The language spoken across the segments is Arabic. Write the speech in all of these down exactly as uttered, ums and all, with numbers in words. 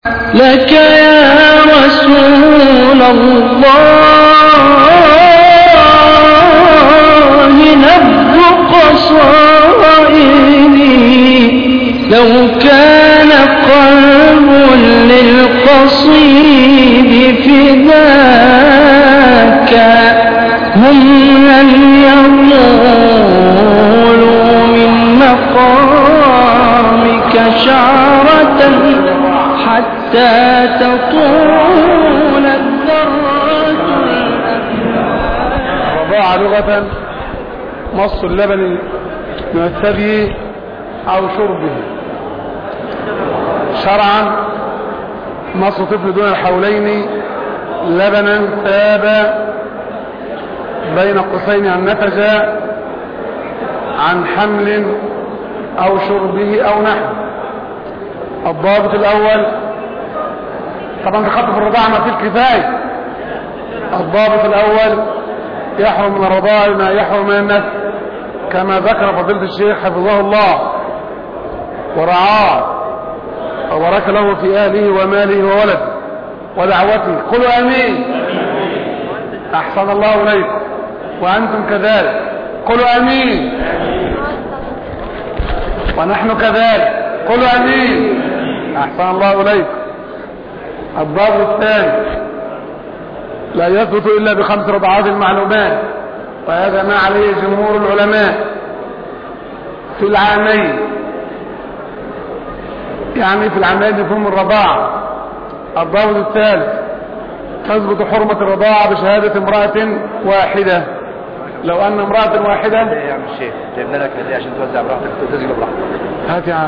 لك يا رسول الله نبض قصائدي، لو كان قلب للقصيد فداك هم لن يطولوا من مقامك شعرة حتى تطول الذرة الأبيض. الرضاعة لغة مص اللبن من الثدي أو شربه، شرعا مص طفل دون الحولين لبنا ثاب بين قوسين أن نتج عن حمل أو شربه أو نحو. الضابط الأول طبعا تخطف الرضاعة ما فيه الكفاية. الضابط الأول يحرم من الرضاعة ما يحرم من النسل، كما ذكر فضيلة الشيخ حفظه الله ورعاه وبارك له في أهله وماله وولده ودعوته. قولوا آمين. أحسن الله إليكم وأنتم كذلك. قولوا آمين. ونحن كذلك. قولوا آمين. أحسن الله إليكم. الضابط الثاني لا يثبت إلا بخمس رضعات المعلومات، وهذا ما عليه جمهور العلماء في العامين، يعني في العامين يفهم الرضاعة. الضابط الثالث تثبت حرمة الرضاعة بشهادة امرأة واحدة. لو أن امرأة واحدة يا عم الشيخ جبنا لك هدية عشان توزع براحتك وتزيل براحتك. هات يا عم.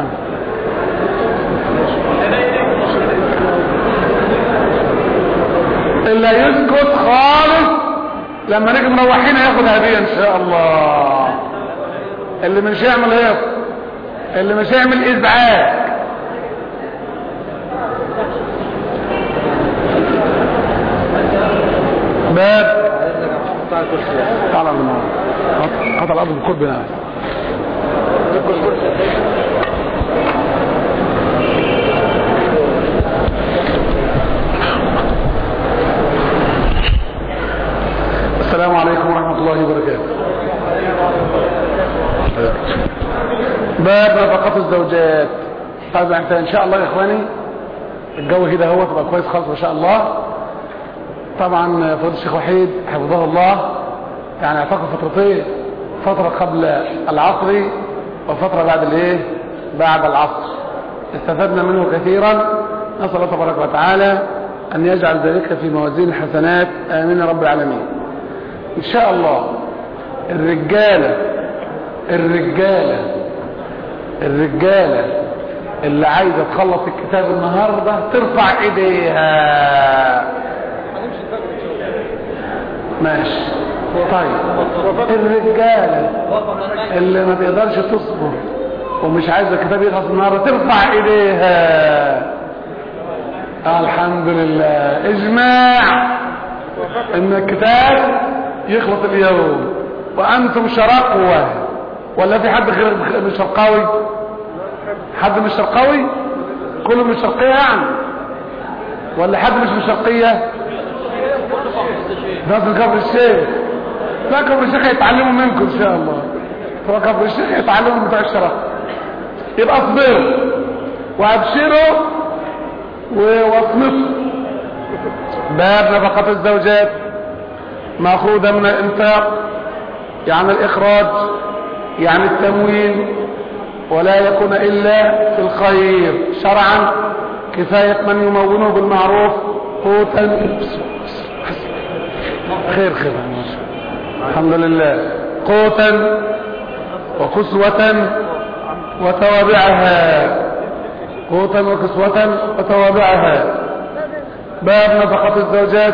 إلا يسكت خالص لما نيجي مروحين ياخد هدية إن شاء الله. اللي مش يعمل هيك، اللي مش يعمل إزعاج. باب تعال على النار قطع الأرض بالكرب هنا. السلام عليكم ورحمة الله وبركاته. باب نفقات الزوجات. طيب انت ان شاء الله يا اخواني الجو كده هو تبقى كويس خالص ما شاء الله. طبعا فضل الشيخ وحيد حفظه الله يعني اعتقد فترتين، فترة قبل العصر وفترة بعد الايه بعد العصر، استفدنا منه كثيرا. نسأل الله تبارك وتعالى ان يجعل ذلك في موازين الحسنات. امين يا رب العالمين. ان شاء الله الرجالة الرجالة الرجالة اللي عايزة تخلص الكتاب النهاردة ترفع ايديها. ماشي طيب. الرجالة اللي ما تقدرش تصبر ومش عايزة الكتاب يخلص النهاردة ترفع ايديها. الحمد لله اجماع ان الكتاب يخلص اليوم وانتم شرقوة. ولا في حد غير من شرقاوي؟ حد من شرقاوي؟ كله من شرقية يعني؟ ولا حد مش من شرقية؟ ناس من كفر الشيخ. لا كفر الشيخ يتعلموا منكم ان شاء الله. هو كفر الشيخ يتعلموا من بتوع الشرق. يبقى اصبروا وابشروا واصمتوا. باب نفقات الزوجات مأخوذة من الانفاق، يعني الإخراج، يعني التموين، ولا يكون إلا في الخير شرعا. كفاية من يمونه بالمعروف قوتا خير خير الحمد لله قوتا وكسوة وتوابعها. قوتا وكسوة وتوابعها. باب نفقة الزوجات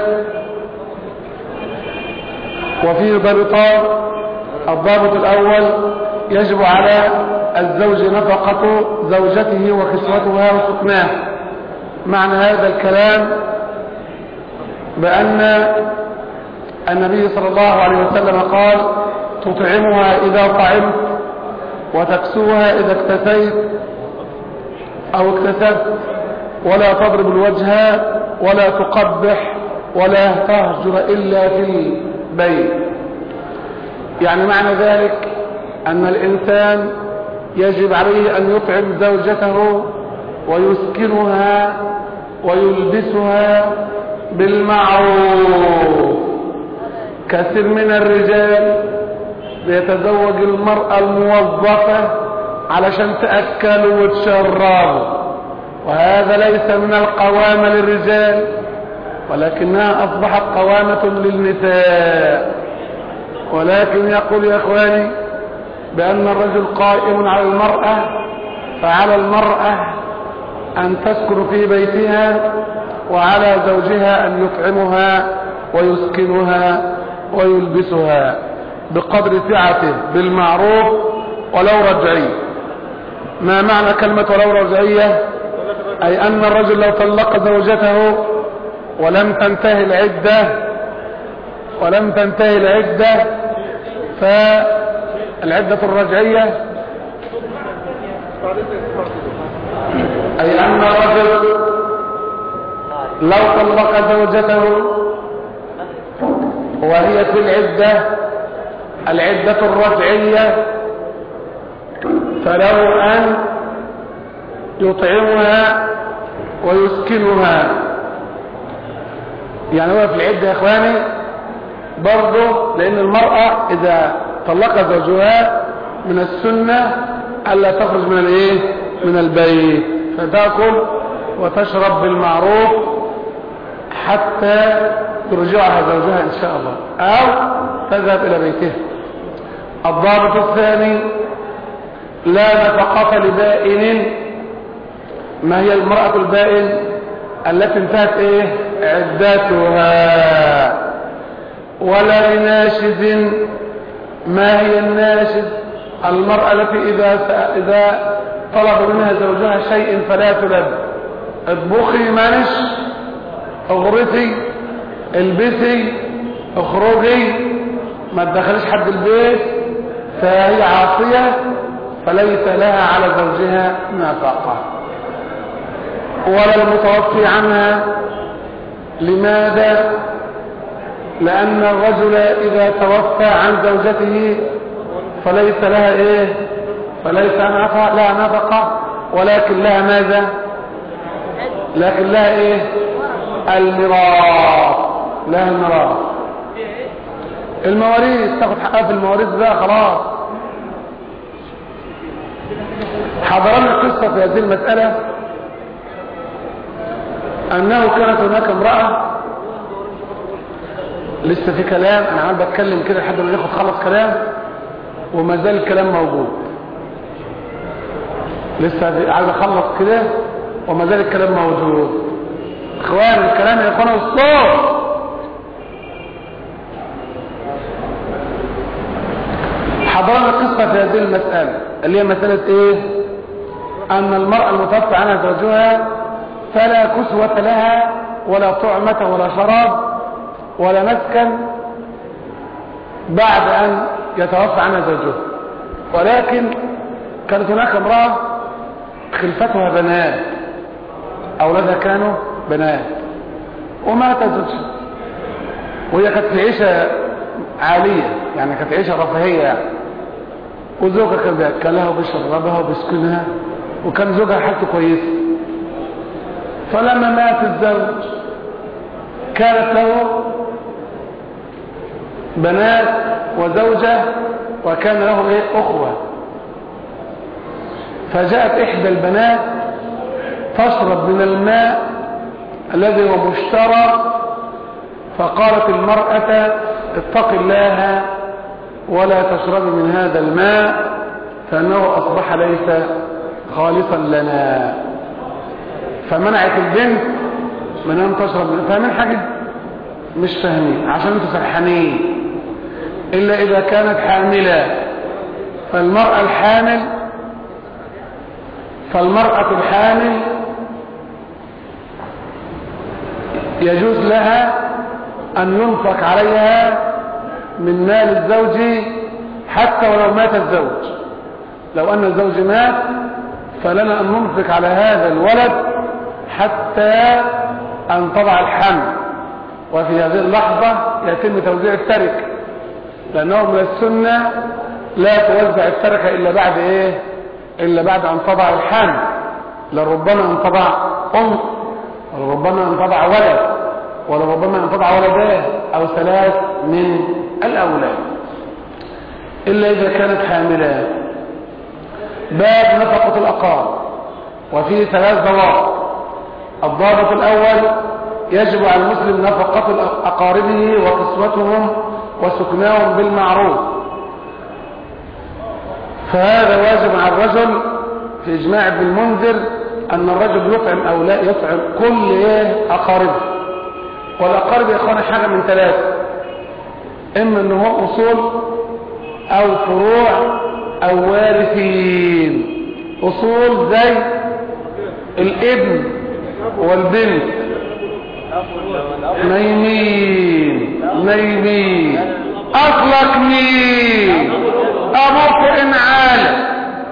وفيه ضابطان. الضابط الأول يجب على الزوج نفقة زوجته وكسوتها وسكناه. معنى هذا الكلام بأن النبي صلى الله عليه وسلم قال تطعمها إذا طعمت وتكسوها إذا اكتسيت أو اكتسبت ولا تضرب الوجه ولا تقبح ولا تهجر إلا في البيت. يعني معنى ذلك أن الإنسان يجب عليه أن يطعم زوجته ويسكنها ويلبسها بالمعروف. كثير من الرجال يتزوج المرأة الموظفة علشان تأكل وتشرب، وهذا ليس من القوامة للرجال ولكنها أصبحت قوامة للنساء. ولكن يقول يا إخواني بأن الرجل قائم على المرأة، فعلى المرأة أن تسكن في بيتها وعلى زوجها أن يطعمها ويسكنها ويلبسها بقدر سعته بالمعروف ولو رجعي. ما معنى كلمة ولو رجعية؟ أي أن الرجل لو طلق زوجته ولم تنتهي العدة ولم تنتهي العدة فالعدة الرجعية أي أن الرجل لو طلق زوجته وهي في العدة العدة الرجعية فله أن يطعمها ويسكنها. يعني هو في العدة يا إخواني برضه، لأن المرأة إذا طلق زوجها من السنة ألا تخرج من الإيه؟ من البيت، فتأكل وتشرب بالمعروف حتى ترجعها زوجها إن شاء الله أو تذهب إلى بيتها. الضابط الثاني لا نفقة لبائن. ما هي المرأة البائن؟ التي انتهت إيه؟ عدتها. ولا لناشز. ما هي الناشز؟ المرأة التي إذا إذا طلب منها زوجها شيء فلا تلب. اطبخي منش، اغرسي، البسي، اخرجي، ما تدخليش حد البيت، فهي عاصية فليس لها على زوجها نفقة. ولا المتوفي عنها. لماذا؟ لأن الرجل إذا توفى عن زوجته فليس لها إيه؟ فليس لها نفقة، ولكن لها ماذا؟ لكن لها إيه؟ الميراث. لها الميراث. المواريث تاخد حقها في المواريث بقى خلاص. حضرنا قصة في هذه المسألة أنه كانت هناك امرأة، لسه في كلام، أنا عم بتكلم كده لحد ما ياخد خلص كلام وما زال الكلام موجود، لسه عايز أخلص كده وما زال الكلام موجود. إخوان الكلام يا إخوان والصوت. حضرنا قصة في هذه المسألة اللي هي مسألة إيه؟ أن المرأة المتوفى عنها زوجها فلا كسوة لها ولا طعمة ولا شراب ولا مسكن بعد أن يتوفى عنها زوجها، ولكن كانت هناك امرأة خلفتها بنات، أولادها كانوا بنات، وماتت زوجها، وهي كانت في عيشة عالية، يعني كانت عيشة رفاهية يعني، وزوجها كان بيأكلها وبيشربها وبيسكنها، وكان زوجها حالته كويسة. فلما مات الزوج كانت له بنات وزوجة وكان له ايه؟ أخوة. فجاءت إحدى البنات تشرب من الماء الذي هو مشترى، فقالت المرأة اتق الله ولا تشربي من هذا الماء فإنه أصبح ليس خالصا لنا. فمنعت البنت من أن تشرب منه. فاهمين حاجة؟ مش فاهمين عشان انتوا سرحانين. إلا إذا كانت حاملة، فالمرأة الحامل فالمرأة الحامل يجوز لها أن ينفق عليها من مال الزوج حتى ولو مات الزوج. لو أن الزوج مات فلنا أن ننفق على هذا الولد حتى أن تضع الحمل، وفي هذه اللحظة يتم توزيع التركة، لأنه من السنة لا توزع التركة إلا بعد إيه؟ إلا بعد أن تضع الحمل، لربما أن تضع أم، ولربما أن تضع ولد، ولربما أن تضع ولدان أو ثلاث من الأولاد، إلا إذا كانت حاملة. باب نفقة الأقارب، وفيه ثلاث ضوابط. الضابط الأول: يجب على المسلم نفقة أقاربه وكسوتهم وسكناهم بالمعروف، فهذا واجب على الرجل في إجماع ابن المنذر أن الرجل يطعم أو لا يطعم كل أقاربه. والأقارب يا إخواني حاجة من ثلاثة: إما أنه هو أصول أو فروع أو وارثين. أصول زي الابن والبنت، نايمين نايمين. أصلك مين؟ أبوك إن عالم.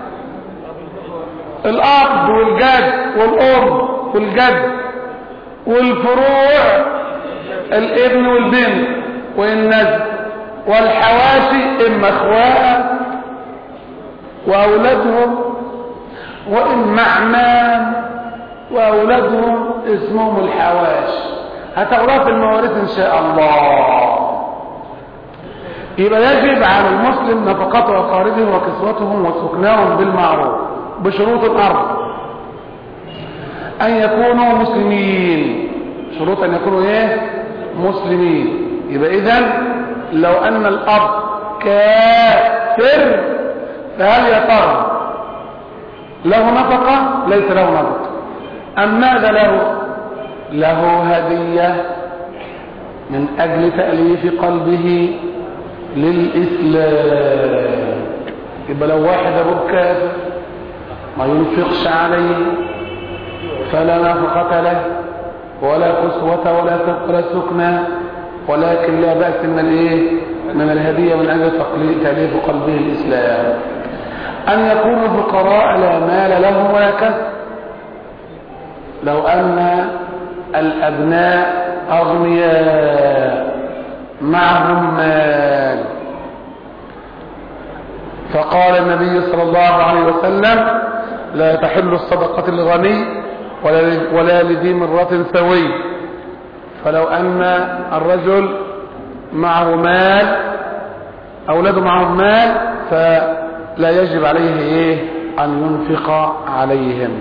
الأب والجد والأم والجد. والفروع الابن والبنت والنزل. والحواشي إما أخوات وأولادهم، وإما أعمام وأولادهم اسمهم الحواشي. هتعرف المواريث إن شاء الله. يبقى يجب على المسلم نفقة أقاربه وكسوتهم وسكناهم بالمعروف بشروط أربع: أن يكونوا مسلمين. شروط أن يكونوا إيه؟ مسلمين. يبقى إذن لو أن الأب كافر فهل يا ترى له نفقة؟ ليس له نفقة. أم ماذا له؟ له هدية من أجل تأليف قلبه للإسلام. يبقى لو واحد أبوه كافر ما ينفقش عليه فلا نفقة له ولا كسوة ولا ولا سكنى، ولكن لا بأس من الايه؟ من الهدية من أجل تأليف قلبه الإسلام. أن يكونوا فقراء لا مال لهم ولا كسب. لو أن الأبناء أغنياء معهم مال، فقال النبي صلى الله عليه وسلم: لا تحل الصدقة للغني ولا لذي مرة سوي. فلو أن الرجل معه مال، أولاده معهم مال، فلا يجب عليه إيه؟ أن ينفق عليهم.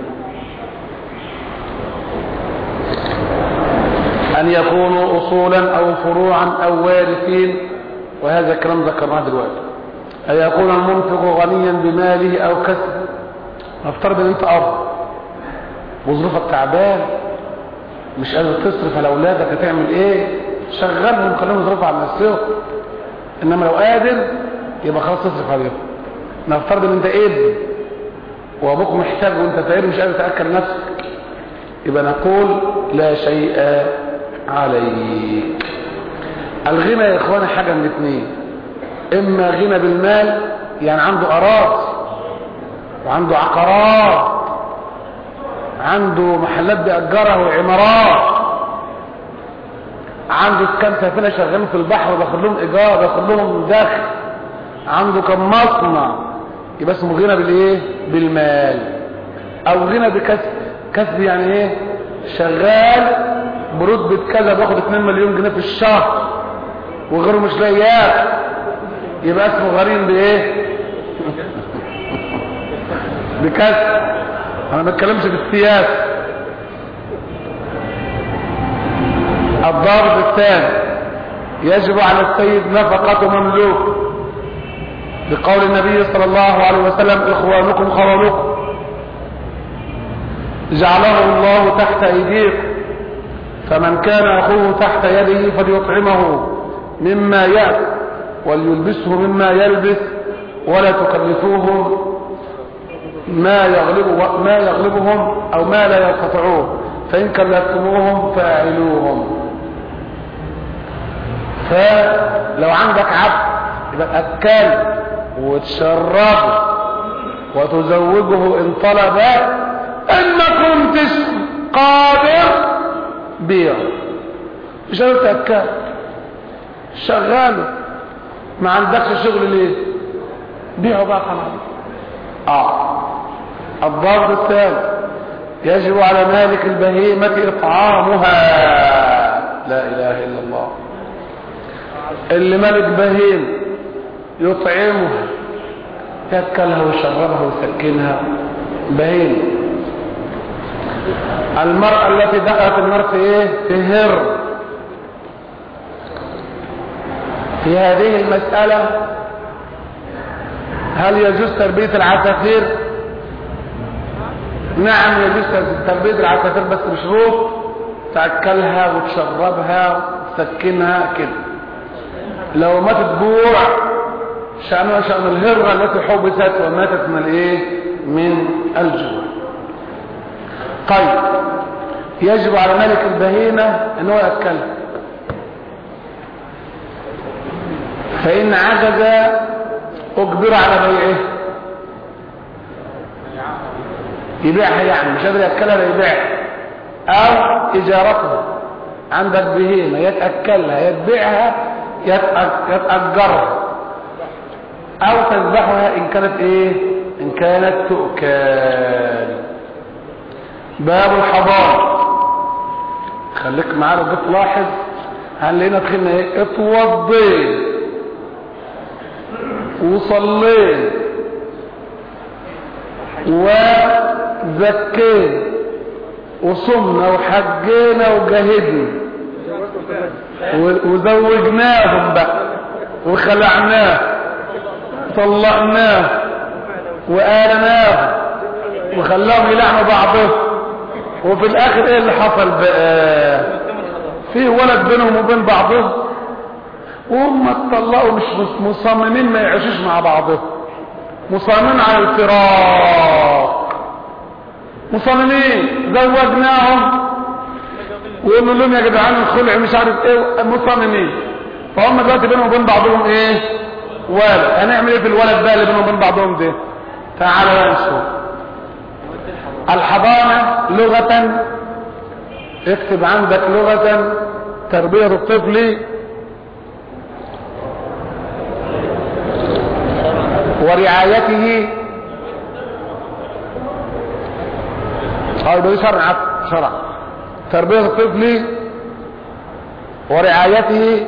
أن يكونوا أصولا أو فروعا أو وارثين، وهذا الكلام ذكرناه دلوقتي. أن يكون المنفق غنيا بماله أو كسبه. نفترض أن أنت أب وظروفك تعبان مش قادر تصرف على أولادك، هتعمل إيه؟ شغلهم خليهم يصرفوا على نفسهم. إنما لو قادر يبقى خلاص تصرف عليهم. نفترض أن أنت ابن وأبوك محتاج وأنت فقير مش قادر تأكل نفسك، يبقى نقول لا شيء عليك. الغنى يا إخواني حاجة من اثنين: إما غنى بالمال، يعني عنده أراضي وعنده عقارات، عنده محلات بيأجرها وعمارات، عنده كام سفينة شغالين في البحر وباخد لهم إيجار باخد لهم دخل، عنده كم مصنع، يبقى اسمه غنى بالإيه؟ بالمال. أو غنى بكسب. كسب يعني إيه؟ شغال برتبة كذا باخد اتنين مليون جنيه في الشهر وغيره مش لاقي ياكل، يبقى اسمه غريم بايه؟ بكسب. انا ما بتكلمش في السياسه. الضابط الثاني: يجب على السيد نفقة مملوك، بقول النبي صلى الله عليه وسلم: اخوانكم خوانكم، جعله الله تحت ايديكم، فمن كان اخوه تحت يده فليطعمه مما يأكل وليلبسه مما يلبس، ولا تكلفوهم ما يغلبه ما يغلبهم او ما لا يستطيعون، فان كلفتموهم فاعلوهم. فلو عندك عبد يبقى تاكله وتشربه وتزوجه ان طلب، ان ما كنتش قادر بيع، مش قادر تأكد شغاله، ما عندكش شغل ليه؟ بيعه بقى خلاص. اه الضرب الثالث يجب على مالك البهيمة إطعامها. لا إله إلا الله. اللي مالك بهيمة يطعمها، يأكلها ويشربها ويسكنها. بهيمة. المرأة التي دخلت النار في ايه؟ في هر. في هذه المسألة هل يجوز تربية العصافير؟ نعم يجوز تربية العصافير بس بشروط، تأكلها وتشربها وتسكنها كده. لو ماتت جوع شأنها شأن الهرة التي حبست وماتت من ايه؟ من الجوع. طيب يجب على مالك البهيمة ان هو يأكلها، فإن عجز أجبر على بيعه، يبيعها يعني مش قادر يأكلها لا يبيعها، أو إجارتها. عندك بهيمة يتأكلها يتبيعها يتأجرها، أو تذبحها إن كانت إيه؟ إن كانت تؤكل. باب الحضانة. خليك معانا بس لاحظ، هنلاقينا دخلنا ايه؟ اتوضينا وصلينا وزكينا وصمنا وحجينا وجاهدنا وزوجناهم بقى وخلعناه طلقناه وآلناه وخلاهم يلعنوا بعضهم، وفي الاخر ايه اللي حصل بقى؟ في ولد بينهم وبين بعضهم، وهم اتطلقوا مش مصممين ما يعيشوش مع بعضهم، مصممين على الفراق، مصممين زوجناهم وقلنا لهم يا جدعان الخلع مش عارف ايه، مصممين. فهم دلوقتي بينهم وبين بعضهم ايه؟ ولد. هنعمل ايه في الولد بقى اللي بينهم وبين بعضهم ده؟ تعالوا نشوف. الحضانة لغة، اكتب عندك لغة تربية الطفل ورعايته، او ده شرع شرع تربية الطفل ورعايته،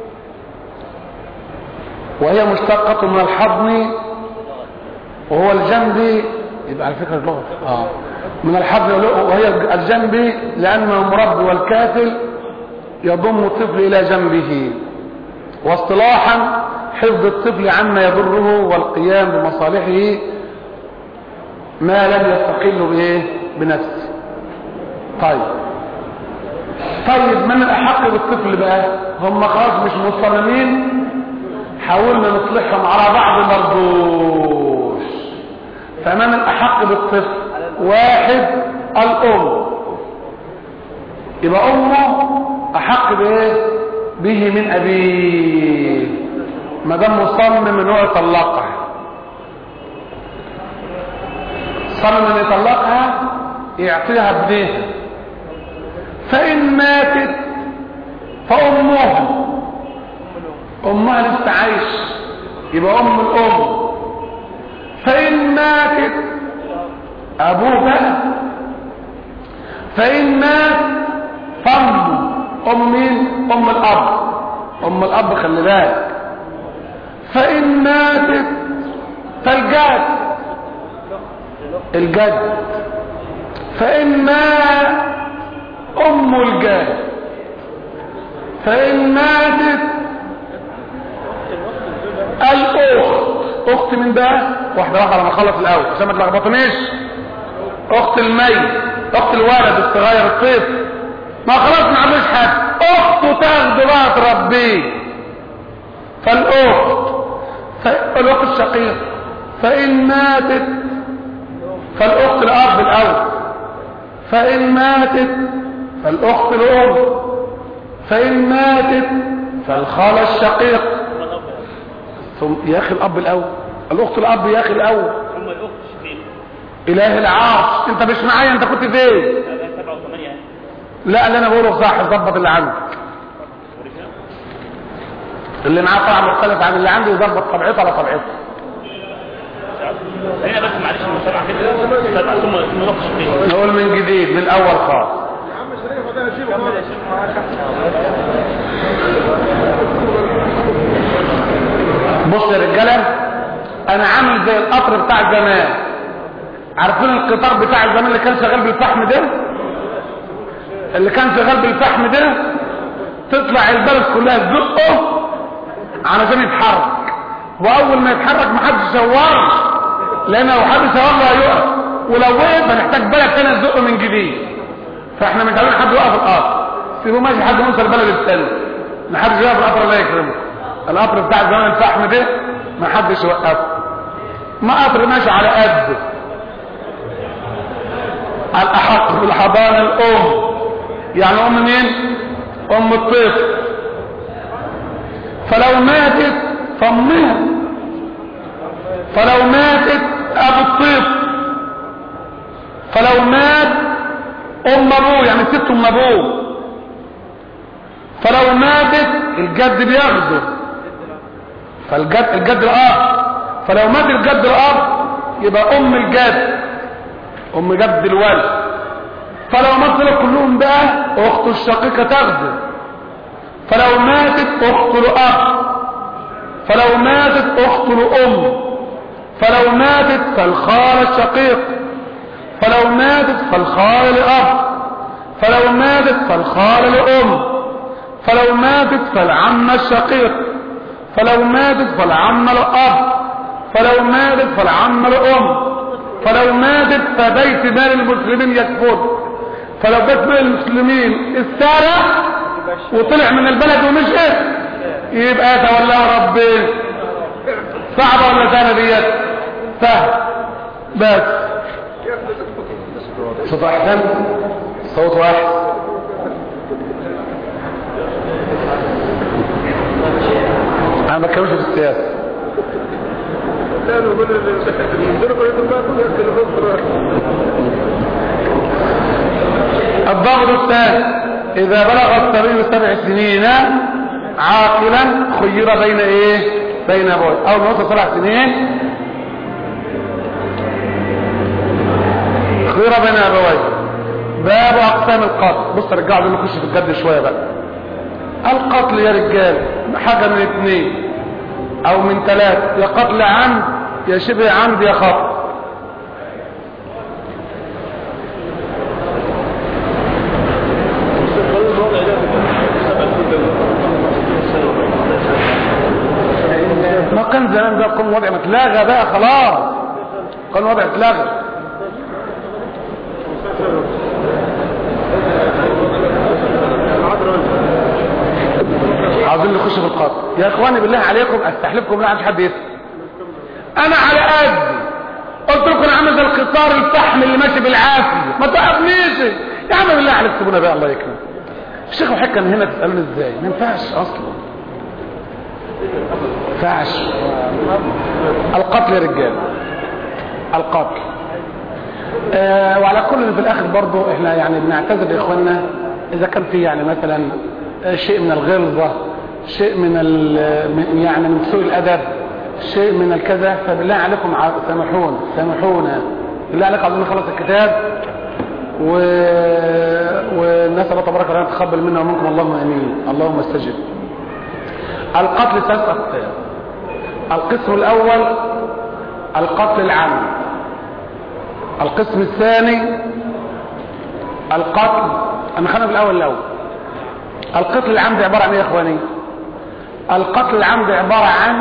وهي مشتقة من الحضن وهو الجنب. يبقى على فكرة اللغة اه من الحضن وهي الجنب، لأنه المربي والكافل يضم الطفل إلى جنبه. واصطلاحا حفظ الطفل عما يضره والقيام بمصالحه ما لم يستقل بايه؟ بنفسه. طيب طيب من الأحق بالطفل بقى؟ هم خلاص مش مصممين، حاولنا نصلحهم على بعض مرضوش. فمن الأحق بالطفل؟ واحد الأم، يبقى أمه أحق بايه؟ به من أبيه ما دام مصمم ان هو يطلقها. صمم ان يطلقها يعطيها ابنها، فإن ماتت فأمها أمها لسه عايش، يبقى أم الأم. فإن ماتت أبوه بقى، فإن مات فأمه. أم مين؟ أم الأب. أم الأب خلي بالك. فإن ماتت فالجد الجد. فإن مات أم الجد. فإن ماتت الأخت. أخت من ده واحدة واحدة لما أخلص الأول عشان ما تلخبطنيش. أخت الميت، أخت الولد الصغير الطفل، ما خلاص ما عملش حاجة، أخته تاخده بقى تربيه. فالأخت فالأخت الشقيق. فإن ماتت فالأخت الأب الأول. فإن ماتت فالأخت الأم. فإن ماتت فالخالة الشقيق. ثم يا أخي الأب الأول، الأخت الأب يا أخي الأول. ثم الأخت الشقيق. إله العرش، أنت مش معايا، أنت كنت فين؟ لا اللي انا بقوله صح، ظبط اللي عندك. اللي معاه طبعا مختلف عن اللي عنده يظبط طبيعته على طبيعته. هنا بس معلش المتابعه كده ثم نناقش فيه. نقول من جديد من الاول خالص. بص يا رجاله، انا عامل زي القطر بتاع زمان. عارفين القطار بتاع زمان اللي كان شغال بالفحم ده؟ اللي كان شغال بالفحم ده تطلع البلد كلها تزقه علشان يتحرك، واول ما يتحرك محدش يشوره، لان لو حد شوره هيقف، ولو وقف هنحتاج بلد تاني تزقه من جديد. فاحنا مش عايزين حد يوقف القطر، سيبوه ماشي لحد ما يوصل البلد الثاني. محدش يوقف القطر، الله يكرمه. القطر بتاع زمان الفحم ده محدش يوقفه. ما قطر ماشي على قده، على الاحق بالحضانه الام. يعني ام مين؟ ام الطفل. فلو ماتت فامها، فلو ماتت ابو الطفل، فلو مات ام ابوه، يعني ست ام ابوه. فلو ماتت الجد بياخده، فالجد الجد الاب. فلو مات الجد الاب يبقى ام الجد، ام جد الولد. فلو ماتوا كلهم بقى اخته الشقيقه تاخده. فلو ماتت اخته الاب، فلو ماتت اخته الام، فلو ماتت فالخال الشقيق، فلو ماتت فالخال الاب، فلو ماتت فالخال الام، فلو ماتت فالعم الشقيق، فلو ماتت فالعم الاب، فلو ماتت فالعم الام، فلو ماتت فبيت مال المسلمين يكفر. فلو بيت مال المسلمين استارح وطلع من البلد ومشي يبقى يتولاه ربنا. صعبة ولا سهلة ديت؟ سهل. بس صوت واحد، صوت واحد. انا ما بتكلمش في السياسة. الضابط الثاني: اذا بلغ الصبي سبع سنين عاقلا خير بين ايه؟ بين ابويه. اول ما وصل سبع سنين خير بين ابويه. باب اقسام القتل. بص يا رجاله، نخش في الجد شويه بقى. القتل يا رجال حاجه من اثنين او من ثلاثه: يا قتل عمد، يا شبه عمد، يا خطأ. ما كان زمان ده قانون وضع متلغى بقى خلاص، قانون وضع اتلغى. عاوزين نخش في القتل يا اخواني، بالله عليكم استحلفكم لا عندش حد يسأل. انا على قد قلت لكم انا عامل زي القطار الفحم اللي ماشي بالعافيه، ما توقفنيش يا عم بالله عليك. سيبونا بقى الله يكرمك. الشيخ وحيد كان هنا تسالوني ازاي؟ ما ينفعش اصلا، ما ينفعش. القتل يا رجال، القتل. آه وعلى كل في الاخر برضه احنا يعني بنعتذر لاخواننا اذا كان في يعني مثلا شيء من الغلظه، شيء من يعني من سوء الادب، شيء من الكذا، فبالله عليكم سامحونا سامحونا بالله عليكم. عاوزين نخلص الكتاب و... ونسال الله تبارك وتعالى يتقبل منا ومنكم، اللهم امين، اللهم استجب. القتل ثلاث اقسام. القسم الاول القتل العام. القسم الثاني القتل، انا خلينا في الاول الاول. القتل العمد عباره عن ايه يا اخواني؟ القتل العمد عباره عن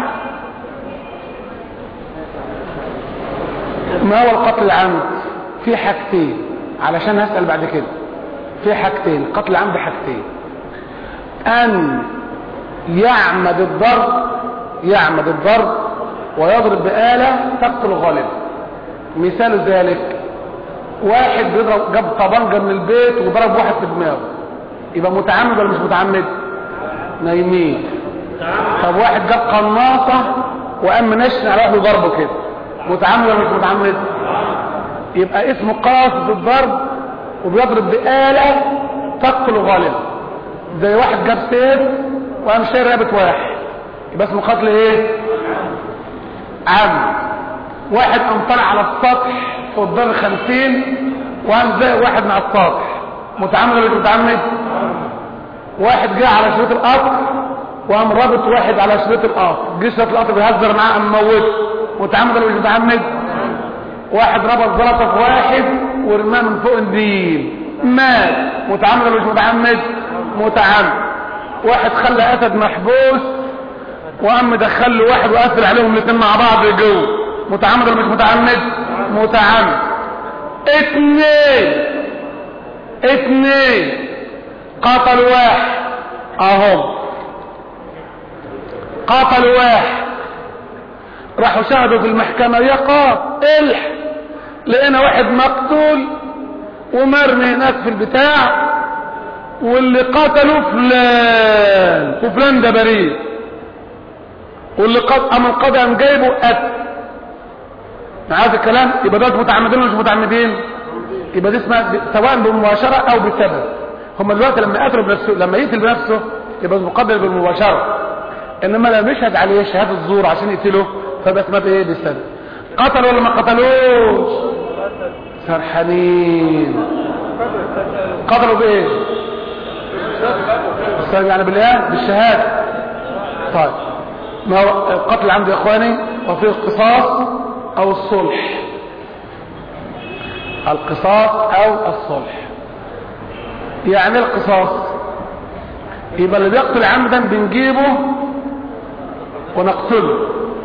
ما هو القتل العمد؟ في حاجتين علشان هسأل بعد كده. في حاجتين، القتل العمد حاجتين: ان يعمد الضرب، يعمد الضرب ويضرب بآلة تقتل غالبا. مثال ذلك: واحد بيضرب، جاب طبنجة من البيت وضرب واحد في دماغه، يبقى متعمد ولا مش متعمد؟ نايمين. طب واحد جاب قناصة وقام منشن على واحد ضربه كده، متعمد ولا مش متعمد؟ يبقى اسمه قاصد الضرب وبيضرب بآلة تقتل غالبا. زي واحد جاب سيف وقام شايل رقبة واحد، يبقى اسمه قتل ايه؟ عام. واحد قام طلع على السطح فوق الدار خمسين وقام زي واحد مع السطح، متعمد ولا مش متعمد؟ واحد جه على شريط القطر وقام رابط واحد على شريط القطر، جه شريط القطر بيهزر معاه قام موته، متعمد ولا مش متعمد؟ واحد ربط زلطه في واحد ورماه من فوق النيل مات، متعمد ولا مش متعمد؟ متعمد. واحد خلى اسد محبوس وقام مدخل له واحد وقفل عليهم الاثنين مع بعض جوه، متعمد ولا مش متعمد؟ متعمد. اثنين اثنين قتلوا واحد اهم، قتلوا واحد، راحوا شهدوا في المحكمة يا قاتل، لقينا واحد مقتول ومرمي هناك في البتاع واللي قتلوا فلان وفلان ده بريء، واللي قتل اما القاضي قام جايبه قتل. معاذ الكلام؟ يبقى ده متعمدين ولا مش متعمدين؟ يبقى دي اسمها سواء بمباشرة او بسبب. هم دلوقتي لما قتلوا بنفسه، لما يقتل بنفسه يبقى مقدر بالمباشرة، انما لما يشهد عليه شهادة الزور عشان يقتله فيبقى اسمها بايه؟ بالسبب. قتلوا ولا ما قتلوش؟ سرحانين. قتلوا بايه؟ السبب يعني بالايه؟ بالشهادة. طيب ما هو القتل عندي يا اخواني؟ وفيه القصاص او الصلح، القصاص او الصلح. يعني القصاص يبقى اللي بيقتل عمدا بنجيبه ونقتله.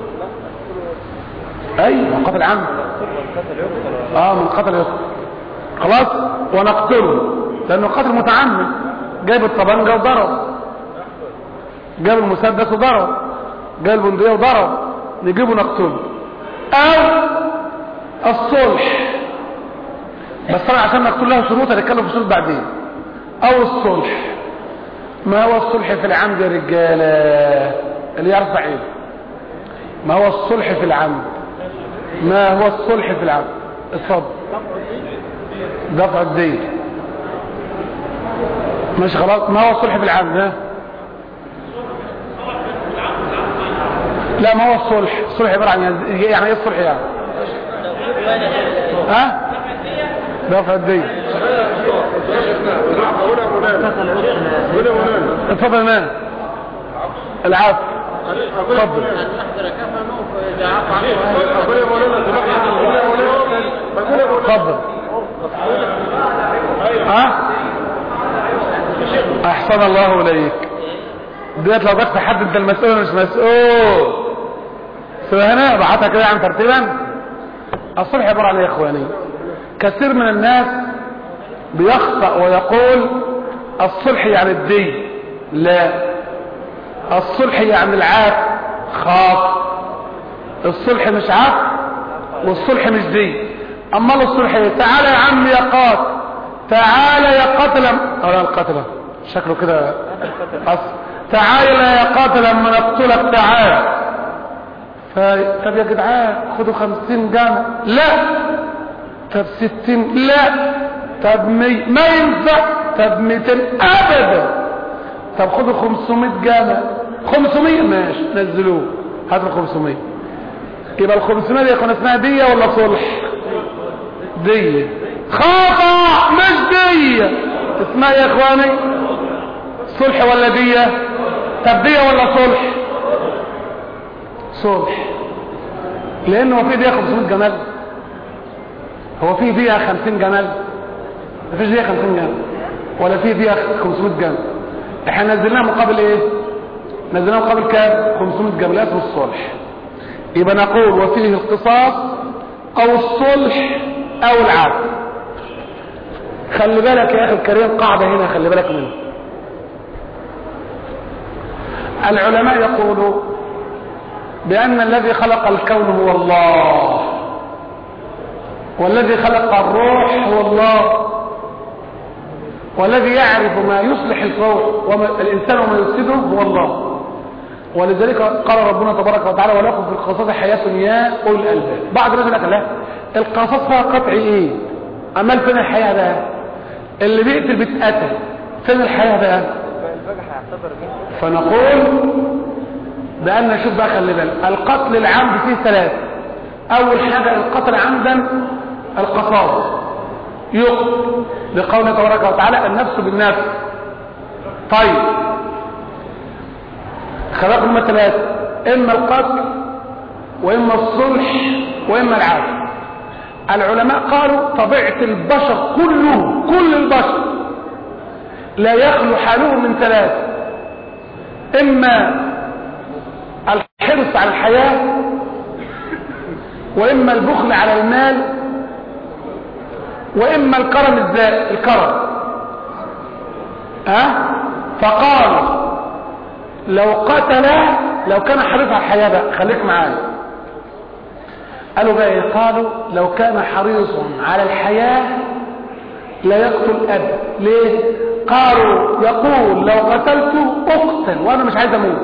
ايوه قتل عمد، اه من قتل يقتل خلاص، ونقتله لانه قتل متعمد، جايب الطبنجة وضرب، جاب المسدس وضرب، جاب البندقية وضرب، نجيبه نقتله. او الصلح، بس طبعا عشان نقتل له شروط هنتكلم في شروط بعدين. او الصلح. ما هو الصلح في العمد يا رجاله؟ اللي يرفع ايده. ما هو الصلح في العمد؟ ما هو الصلح في العمد؟ اتفضل. دفع الدين. مش خلاص. ما هو الصلح في العمد؟ ها؟ لا ما هو الصلح؟ الصلح عباره عن يعني ايه الصلح يعني؟ ها؟ دفع الدين. اتفضل يا مان. العفو. اتفضل. اتفضل. ها؟ احسن الله اليك. ديت لو جت في حد انت المسؤول مش مسؤول. سبحانه بعتها كده عن ترتيبا. الصلح عباره عن ايه يا اخواني؟ كثير من الناس بيخطأ ويقول الصلح يعني الدين. لا، الصلح يعني العاف. خاطئ. الصلح مش عاف والصلح مش دين. امال الصلح ايه؟ تعالى يا عم يا قاتل، تعالى يا قاتل. اه القاتل شكله كده اصل. تعالى يا قاتل اما نقتلك تعالى. ف... طب يا جدعان خدوا خمسين جامع. لا. طب ستين. لا. طب مية. ما ينفع. طب ميتين. ابدا. طب خدوا خمسمائة جامع. خمسمائة ماشي نزلوه. هاتوا الخمسمائة. يبقى الخمسمائة دي يكون اسمها دية ولا صلح؟ دية. خطأ مش دية. اسمها يا اخواني صلح ولا دية؟ طب دية ولا صلح؟ صلح. لانه هو في دية خمسمائة جمال؟ هو في دية خمسين جمال؟ مفيش دية خمسين جمال ولا في دية خمسمائة جمال. احنا نزلناها مقابل ايه؟ نزلناها مقابل كام؟ خمسمائة جمال. اسمه الصلح. يبقى نقول وفيه القصاص او الصلح او العدل. خلي بالك يا اخي الكريم قاعدة هنا خلي بالك منها. العلماء يقولوا بأن الذي خلق الكون هو الله، والذي خلق الروح هو الله، والذي يعرف ما يصلح الروح والإنسان وما يفسده هو الله. ولذلك قال ربنا تبارك وتعالى ولكم في القصاص حياة يا أولي الألباب. بعض الناس يقول لك لا القصاص فيها قطع ايه؟ امال فين الحياة ده؟ اللي بيقتل بيتقتل فين الحياة بقى؟ فنقول بأن نشوف بقى، خلي بالك، القتل العمد فيه ثلاثة. أول حاجة القتل عمدا القصاص يقتل لقوله تبارك وتعالى النفس بالنفس. طيب خلق لنا ثلاثة، إما القتل وإما الصلح وإما العفو. العلماء قالوا طبيعة البشر كله، كل البشر لا يخلو حاله من ثلاثة: إما الحرص على الحياة، وإما البخل على المال، وإما الكرم الزائد الكرم. أه؟ فقال لو قتل، لو كان حريص على الحياة بقى، خليك معايا، قالوا بقى ايه؟ قالوا لو كان حريصا على الحياة لا يقتل أبدا. ليه؟ قالوا يقول لو قتلته اقتل وانا مش عايز اموت.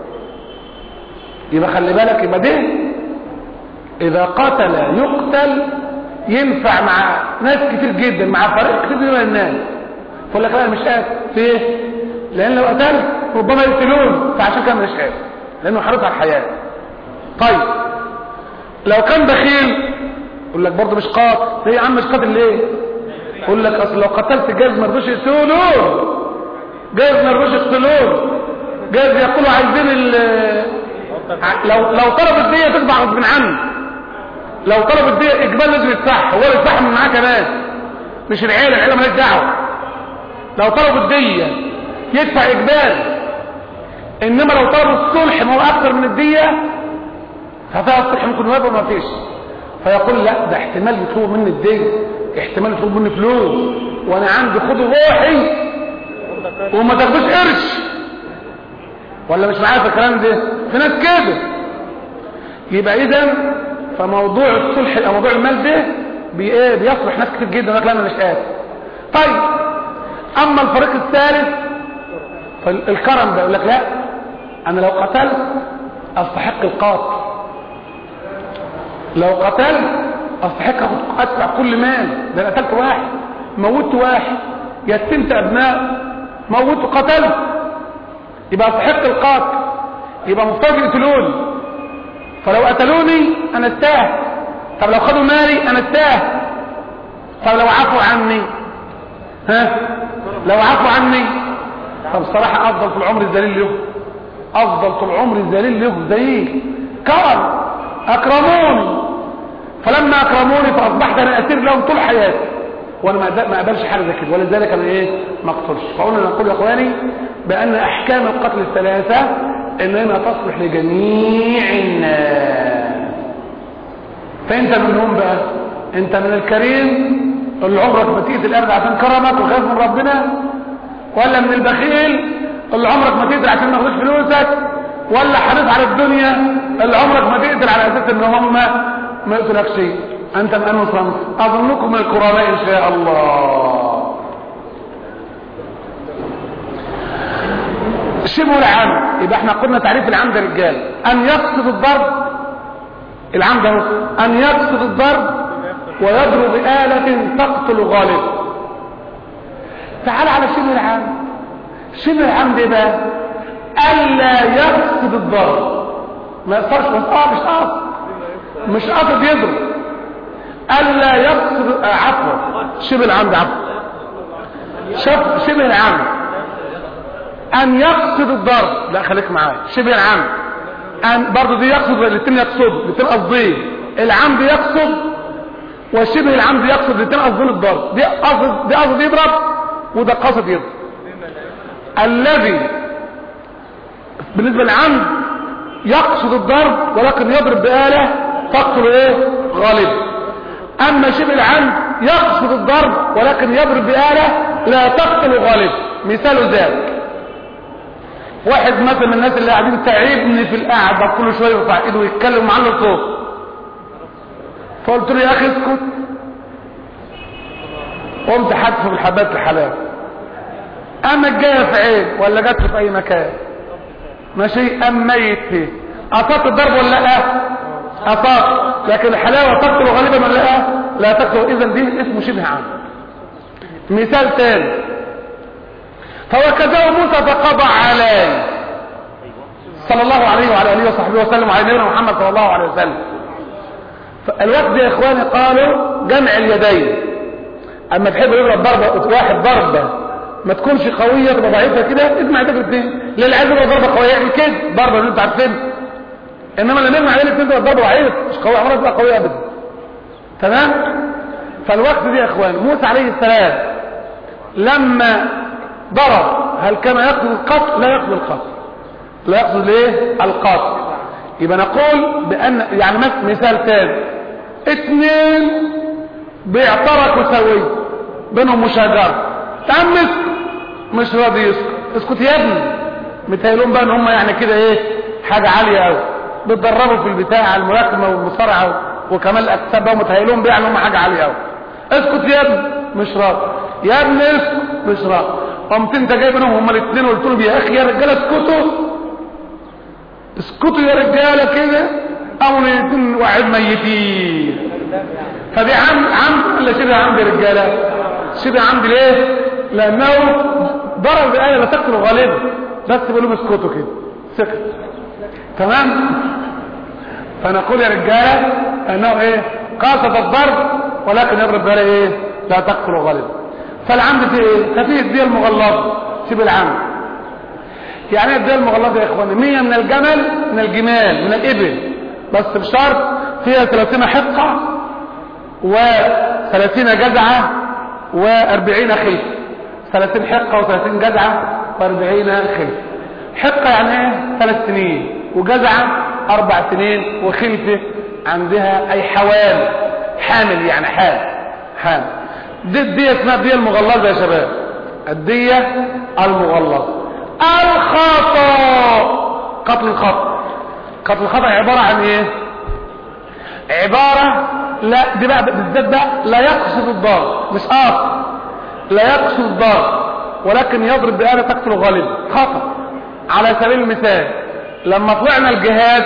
يبقى خلي بالك، يبقى ده اذا قتل يقتل ينفع مع ناس كتير جدا، مع فريق كتير من الناس. يقول لك لا انا مش قاتل. في ايه؟ لان لو قتلت ربما يقتلون، فعشان كده مش قاتل، لانه حريص على الحياة. طيب لو كان بخيل يقول لك برضه مش قاتل. ليه يا عم مش قاتل ليه؟ يقول لك اصل لو قتلت جاز ما رضوش يقتلون، جاز ما رضوش يقتلون، جاز يقولوا عايزين ال لو لو طلب الدية تدفع غصب عنه. لو طلب الدية اجبال لازم يدفعها، هو اللي يدفعها من معاه كمان، مش العيله، العيله مالهاش دعوه. لو طلب الدية يدفع اجبال، انما لو طلب الصلح ما هو اكثر من الدية ففيها الصلح ممكن يوافق وما فيش. فيقول لا ده احتمال يطلبوا مني الدية، احتمال يطلبوا مني فلوس، وانا عندي خدوا روحي وما تاخدوش قرش. ولا مش معايا في الكلام ده؟ في ناس كده. يبقى اذا فموضوع الصلح او موضوع المال ده بي ايه بيصلح ناس كتير جدا. يقول لك لا انا مش قادر. طيب اما الفريق الثالث فالكرم ده يقول لك لا انا لو قتلت استحق القاتل، لو قتلت استحق ادفع كل مال، ده انا قتلت واحد، موتت واحد، يتمت ابناء، موتت قتلت، يبقى استحق القاتل، يبقى مفترض يقتلوني. فلو قتلوني انا استاهل. طب لو خدوا مالي انا استاهل. طب لو عفوا عني، ها لو عفوا عني، طب صراحة افضل طول عمري الذليل له، افضل طول عمري الذليل له زي كرم، اكرموني، فلما اكرموني فاصبحت انا اسير لهم طول حياتي، وانا ما اقبلش حاجه زي كده، ولذلك انا ايه ما اقتلش. فقلنا نقول يا اخواني بان احكام القتل الثلاثه انما تصلح لجميع الناس. فانت منهم بقى، انت من الكريم اللي عمرك ما تقتل ابدا عشان كرمك وخايف من ربنا، ولا من البخيل اللي عمرك ما تقتل عشان ما تاخدش فلوسك، ولا حريص على الدنيا اللي عمرك ما تقتل على اساس ان هم ما يقتلك شيء. انت من انه صنف؟ اظنكم من القرآن ان شاء الله. شبه العمد، يبقى احنا قلنا تعريف العمد يا رجال ان يقصد الضرب، العمد اهو ان يقصد الضرب ويضرب بآلة تقتل غالب. تعال على شبه العمد. شبه العمد ايه بقى؟ الا يقصد الضرب، ما يقصرش، بس اه مش قاصد، مش قاصد يضرب. الا يقصد آه عفوا شبه العمد، عفوا شوف شبه العمد ان يقصد الضرب، لا خليك معايا. شبه العمد ان برضه دي يقصد، الاثنين يقصدوا، الاثنين قصدين. العمد يقصد وشبه العمد يقصد، الاثنين قصدين الضرب. دي قصد، دي قصد يضرب وده قصد يضرب. الذي بالنسبه للعمد يقصد الضرب ولكن يضرب بآلة تقتل ايه غالب. اما شبه العمد يقصد الضرب ولكن يضرب بآلة لا تقتل غالب. مثال ذلك واحد مثلا من الناس اللي قاعدين تعبني في القعده، كل شويه يرفع ايده ويتكلم ومعلق صوت، فقلت له يا اخي اسكت، قمت حدفه بالحبات الحلال. اما جايه في عين ولا جت في اي مكان ماشي، ام ميت فيه، اطاق الضرب ولا لا؟ اطاق، لكن الحلاوه تقتل غالبا ولا لا؟ لا تقتل. اذا دي اسمه شبه عمد. مثال ثاني فوكزه موسى فقضى عليه صلى الله عليه وعلى اله وصحبه وسلم وعلى نبينا محمد صلى الله عليه وسلم. الوقت يا اخواني قالوا جمع اليدين. اما تحب يضرب ضربه واحد ضربه ما تكونش قويه تبقى ضعيفه كده، اجمع ايدك الاثنين. اللي عايز يضرب ضربه قويه يعمل كده ضربه اللي انت عارفين، انما اللي نجمع ايدك الاثنين تبقى ضربه ضعيفه مش قويه، عمرها تبقى قويه ابدا. تمام. فالوقت دي يا اخوان موسى عليه السلام لما ضرب هل كان يقصد القتل؟ لا يقصد القتل، لا يقصد ايه القتل. يبقى نقول بان يعني مثال ثاني، اثنين بيعتركوا سوي بينهم مشاجره، تمس مش راضي يسكت، اسكت يا ابني. متهيلون بقى ان هم يعني كده ايه حاجه عاليه قوي، بتدربوا في البتاع الملاكمه والمصارعه وكمال الاجسام بقى، متهيلون بقى ان هم حاجه عاليه قوي. اسكت يا ابني مش راضي، يا ابني اسكت مش راضي. قمت انت جاي بينهم هما الاثنين وقلت لهم يا اخي يا رجاله اسكتوا اسكتوا يا رجاله كده، او الاثنين واحد ميتين. فدي عمد عمد ولا شبه عمد يا رجاله؟ شبه عمد. ليه؟ لانه ضرب بآية لا تقتل غالبا، بس بيقول لهم اسكتوا كده سكت. تمام. فنقول يا رجاله انه ايه قاصد الضرب ولكن يضرب بآية ايه لا تقتل غالبا. فالعمد في ايه؟ ففيه الدية المغلظة شبه العمد. يعني ايه الدية المغلظة يا اخواني؟ مية من الجمل من الجمال من الابل، بس بشرط فيها ثلاثين حقة وثلاثين جزعة واربعين خلف. ثلاثين حقة وثلاثين جزعة واربعين خلف. حقة يعني ايه؟ ثلاث سنين، وجزعة اربع سنين، وخلفة عندها اي حوال حامل يعني حامل حامل. دي الدية اسمها الدية المغلظة يا شباب، الدية المغلظة. الخطأ قتل الخطأ. قتل الخطأ عبارة عن ايه؟ عبارة لا دي بقى بالذات بقى لا يقصد الضرب، مش قاصد، لا يقصد الضرب ولكن يضرب بآلة تقتل غالبا. خطأ. على سبيل المثال لما طلعنا الجهاد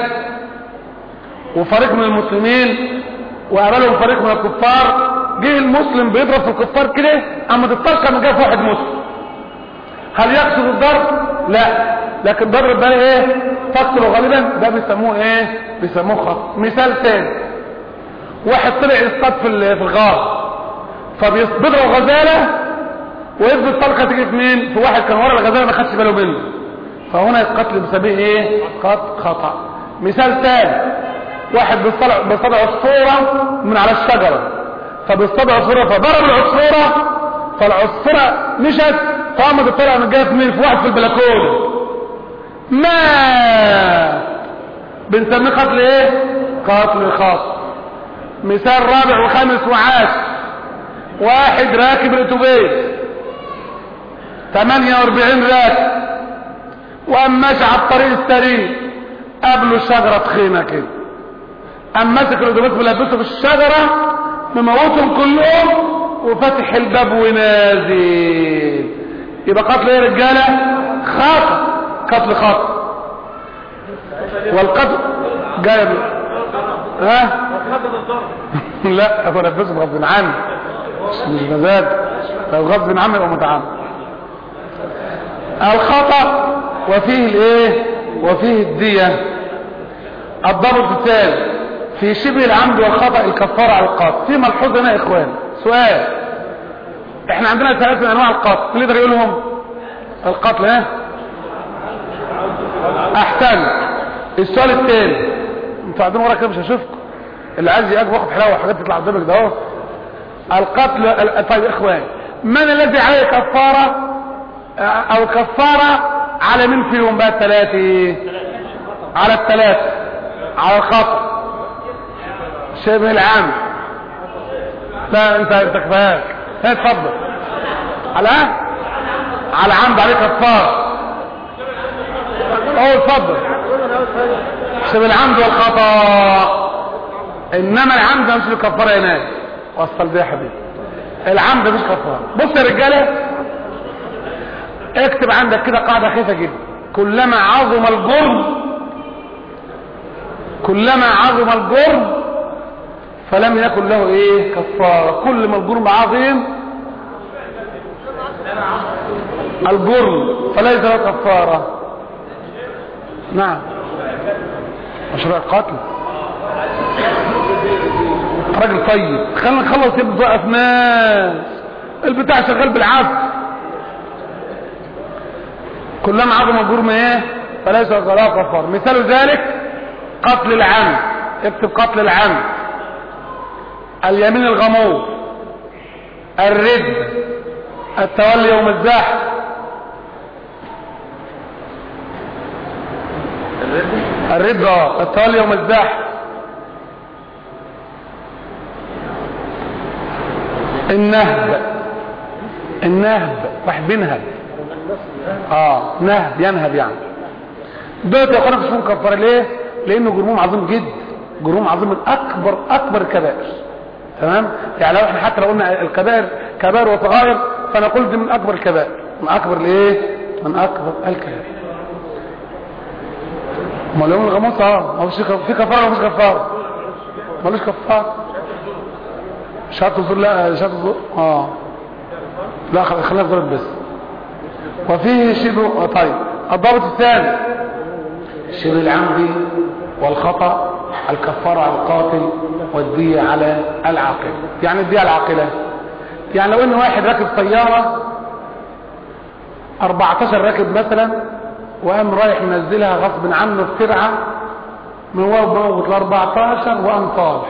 وفريق من المسلمين وقابلهم فريق من الكفار، جه المسلم بيضرب في الكفار كده، اما تتطلق من جاء في واحد مسلم، هل يقصد الضرب؟ لا، لكن ضرب بقى ايه تقتل غالبا، ده بيسموه ايه بيسموه خطأ. مثال ثاني، واحد طلع يصطاد في الغار فبيضرب غزاله ويفضل الطلقه تيجي في مين؟ في واحد كان ورا الغزاله ما خدش باله منه، فهنا القتل بسبيه ايه قتل خطأ. مثال ثاني، واحد بيصطاد بيصطاد عصفوره من على الشجره، فبيصطاد عصفوره فضرب العصفوره فالعصفوره مشت فقامت الطلقه من جهه مين؟ في واحد في البلكونه مات، بنسميه قتل ايه قتل خطأ. مثال رابع وخامس وعاشر، واحد راكب الاتوبيس ثمانية واربعين راكب وقام ماشي على الطريق السريع، قابله شجره تخينه كده، قام ماسك الاتوبيس بلبسه في الشجره مموتهم كلهم وفتح الباب ونازل. يبقى قتل ايه يا رجاله؟ خطأ، قتل خطأ. والقتل جايب ها لا بنفسه غصب عني مش مزاج، لو غصب عني يبقى متعمد. الخطأ وفيه الايه وفيه الدية. الضابط الثالث في شبه العمد والخطأ الكفارة على القتل. في ملحوظ هنا يا اخوان، سؤال، احنا عندنا ثلاث من انواع القتل، اللي يقدر يقولهم القتل ها احسن. السؤال الثاني، انتوا قاعدين ورا كده مش هشوفكم، اللي عايز ياكل واخد حلاوه وحاجات تطلع قدامك ده اهو. القتل. طيب يا اخوان، من الذي عليه كفاره او كفاره على مين فيهم بقى الثلاثه؟ على الثلاثه. على الخطأ شبه العام. لا انت انت كفاك، اتفضل. على على عمد عليه كفاره. اه اتفضل. شبه العمد والخطأ، انما العمد مش الكفاره هناك. وصل ده يا حبيبي، العمد مش كفاره. بص يا رجاله، اكتب عندك كده قاعده خفيفه جدا، كلما عظم الجرم كلما عظم الجرم فلم يكن له ايه كفاره. كل ما الجرم عظيم الجرم فليس له كفارة. نعم مشروع القتل راجل طيب، خلينا نخلص يبقى في ناس البتاع شغال بالعافية. كلما عظم الجرم ايه فليس له كفارة. مثال ذلك قتل العمد، اكتب قتل العمد، اليمين الغموض، الرد، التولي يوم الزحف. الرد اه التولي يوم الزحف، النهب، النهب واحد بينهب اه نهب ينهب يعني. دول يا اخوانا مش ممكن كفاره. ليه؟ لانه جرمهم عظيم جدا، جرمهم عظيم من اكبر اكبر الكبائر. تمام؟ يعني لو احنا حتى لو قلنا الكبائر كبائر وصغائر فنقول دي من اكبر الكبائر، من اكبر الايه؟ من اكبر الكبائر. امال يوم الغموس اه ما فيش في كفاره ولا مش كفاره؟ مالوش كفاره. شهاده الزور لا شهاده الزور اه لا خلينا نضرب بس. وفيه شبه طيب. الضابط الثاني شبه العمد والخطأ، الكفارة على القاتل والدية على العاقل. يعني الدية على العاقلة يعني لو ان واحد راكب سيارة اربعتاشر راكب مثلا وقام رايح منزلها غصب عنه في ترعة من هو بموت ل اربعتاشر وقام طالع،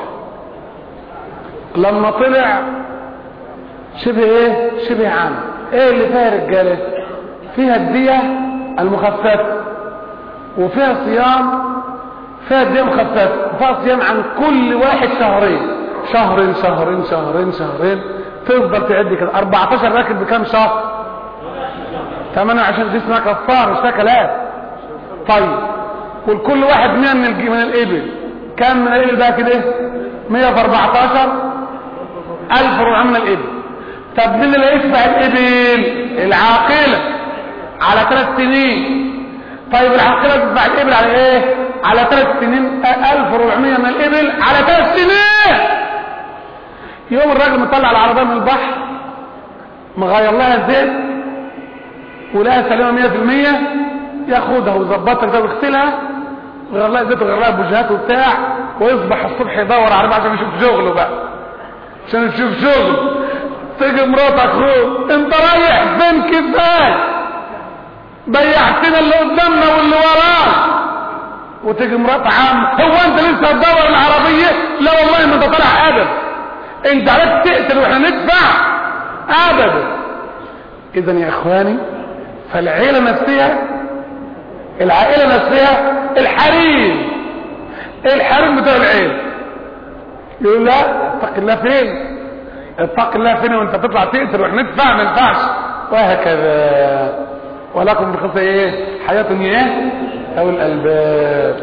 لما طلع شبه ايه؟ شبه عمد. ايه اللي فيها رجاله؟ فيها الدية المخففة وفيها صيام، فيها الدية مخففة وفيها صيام عن كل واحد شهرين شهرين شهرين شهرين شهرين تفضل تعد كده. اربعتاشر راكب بكام شهر؟ ثمانية عشان دي اسمها كفار مش كلام. طيب والكل واحد مية من الج... من الابل كام من الابل بقى كده؟ مية في اربعتاشر الف وربعمية من الابل. طب مين اللي يدفع الابل؟ العاقله على ثلاث سنين. طيب العاقله تدفع الابل على ايه؟ على ثلاث سنين الف وربعمية من الابل على ثلاث سنين. يوم الراجل مطلع العربيه من البحر مغير لها زيت ولها سلامه مية في المية، ياخدها ويظبطها كده ويغسلها ويغير لها زيت ويغير لها بوجهات وبتاع، ويصبح الصبح يدور على عشان يشوف شغله بقى، عشان يشوف شغله. تيجي مراتك اخوك انت رايح فين كفايه؟ بيعتنا اللي قدامنا واللي ورانا. وتيجي مرات عم هو انت لسه هتدور العربيه؟ لا والله ما انت طالع ابدا، انت عرفت تقتل واحنا ندفع ابدا. اذا يا اخواني فالعيله نفسها، العائله نفسها الحريم، الحريم بتاع العيله يقول لا اتق الله فين؟ اتق الله فين وانت تطلع تقتل واحنا ندفع؟ ما ينفعش. وهكذا. ولكم في القصه ايه؟ حياه ايه؟ او الالباب.